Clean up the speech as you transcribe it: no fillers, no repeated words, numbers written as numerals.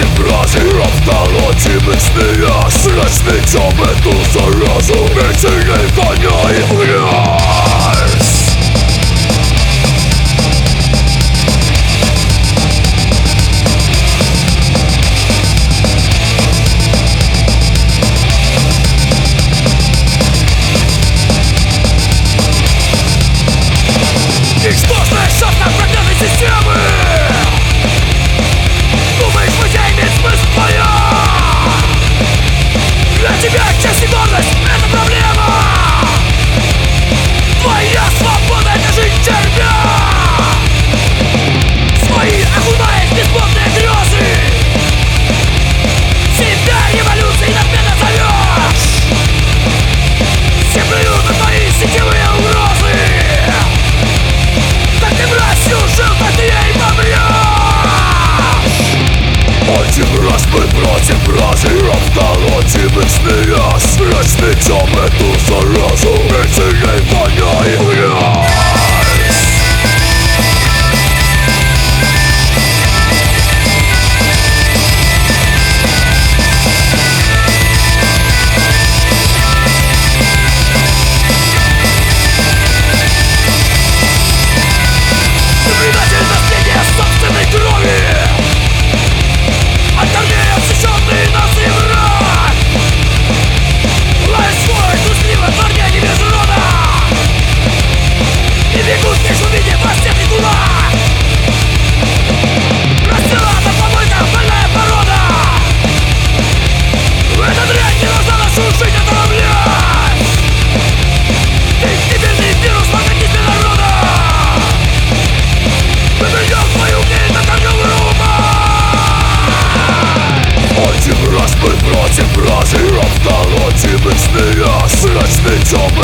против вражей, автолотим смеясь, разметем эту заразу, бессильный гоняем грязь. Ничтожный шаг на проклятной системы. Думаешь, музей имеет смысл твоя? Для тебя честь и гордость — это проблема. Твоя свобода — это жизнь червя. Свои окунаешь в бесплодные грезы. Себя революцией надменно зовешь. Все плюют на твои сетевые угрозы. Так ты мразью жил, так ты ей помрешь. Один раз мы против вражей, автолотим их смеясь, разметем эту заразу, бессильной воняем грязь. Предатель наследия собственной крови, от корней обсеченный нации враг. Лает свой трусливо парня не без рода, и бегут лишь увидев постельный кулак. Расцвела на помойках больная порода. Эта дрянь не должна нашу жизнь отравлять. Ты гибельный вирус в организме народа. Мы придем твою гниль на корню один раз мы против вражей, автолотим их смеясь, разметем